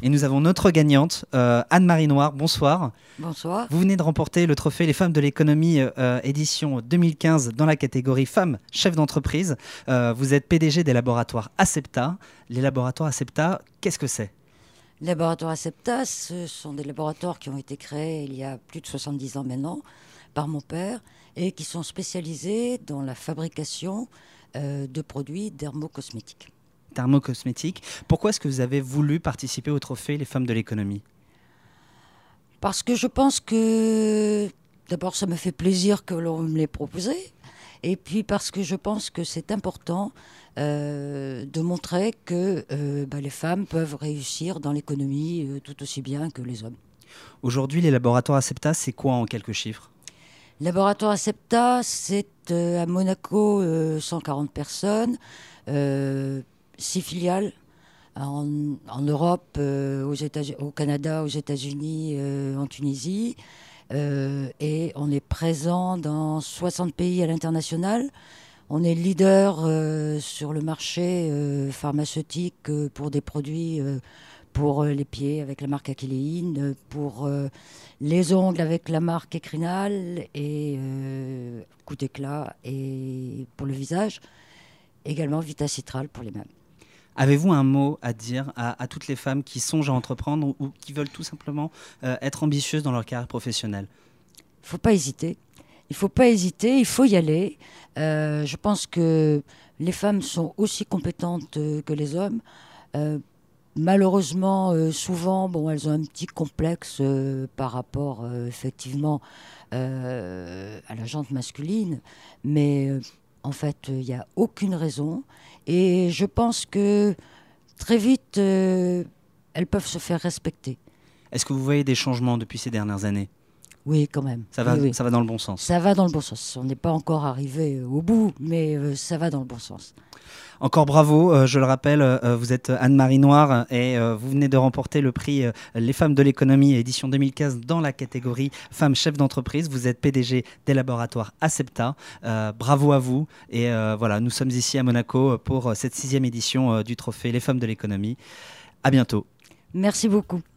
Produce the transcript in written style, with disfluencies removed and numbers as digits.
Et nous avons notre gagnante, Anne-Marie Noir. Bonsoir. Bonsoir. Vous venez de remporter le trophée Les Femmes de l'économie édition 2015 dans la catégorie Femmes chefs d'entreprise. Vous êtes PDG des laboratoires Acepta. Les laboratoires Acepta, qu'est-ce que c'est ? Les laboratoires Acepta, ce sont des laboratoires qui ont été créés il y a plus de 70 ans maintenant par mon père et qui sont spécialisés dans la fabrication de produits dermocosmétiques. Dermocosmétiques. Pourquoi est-ce que vous avez voulu participer au trophée Les Femmes de l'économie ? Parce que je pense que, d'abord, ça me fait plaisir que l'on me l'ait proposé. Et puis parce que je pense que c'est important de montrer que les femmes peuvent réussir dans l'économie tout aussi bien que les hommes. Aujourd'hui, les laboratoires Acepta, c'est quoi en quelques chiffres ? Laboratoire Acepta, c'est à Monaco 140 personnes, 6 filiales en Europe, au Canada, aux États-Unis, en Tunisie. Et on est présent dans 60 pays à l'international. On est leader sur le marché pharmaceutique pour des produits pour les pieds avec la marque Aquiléine, pour les ongles avec la marque Ecrinal et Coup d'éclat, et pour le visage, également Vitacitral pour les mains. Avez-vous un mot à dire à toutes les femmes qui songent à entreprendre ou qui veulent tout simplement être ambitieuses dans leur carrière professionnelle ? Il ne faut pas hésiter. Il ne faut pas hésiter, il faut y aller. Je pense que les femmes sont aussi compétentes que les hommes. Malheureusement, souvent, elles ont un petit complexe par rapport, effectivement, à la gente masculine. Mais en fait, il n'y a aucune raison. Et je pense que très vite, elles peuvent se faire respecter. Est-ce que vous voyez des changements depuis ces dernières années ? Oui, quand même. Ça va, oui. Ça va dans le bon sens. Ça va dans le bon sens. On n'est pas encore arrivé au bout, mais ça va dans le bon sens. Encore bravo, je le rappelle, vous êtes Anne-Marie Noir et vous venez de remporter le prix Les Femmes de l'économie édition 2015 dans la catégorie Femmes chefs d'entreprise. Vous êtes PDG des laboratoires Acepta. Bravo à vous et voilà, nous sommes ici à Monaco pour cette 6e édition du trophée Les Femmes de l'économie. À bientôt. Merci beaucoup.